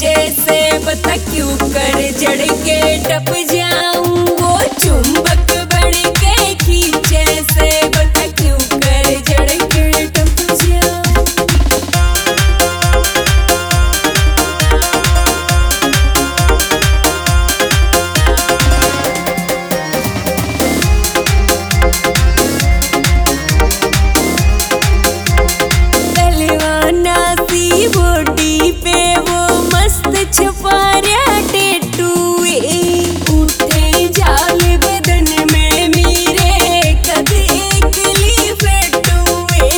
खींचे से बता क्यों कर जड़ के टप जाऊं वो चुंबक बढ़ के खींचे से बता क्यों कर जड़ के टप जाऊं। बॉडी पे वो मस्त छुपाया टेटू उठे जाल बदन में मेरे कदे कली फेटुए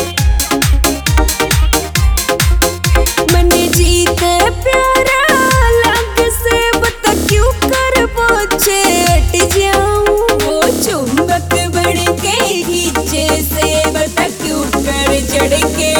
मन जीते प्यारा लग से बता क्यों कर पहुंचे हट जाऊं वो चुंबक बढ़ के खींचे से बता क्यों कर जड़ के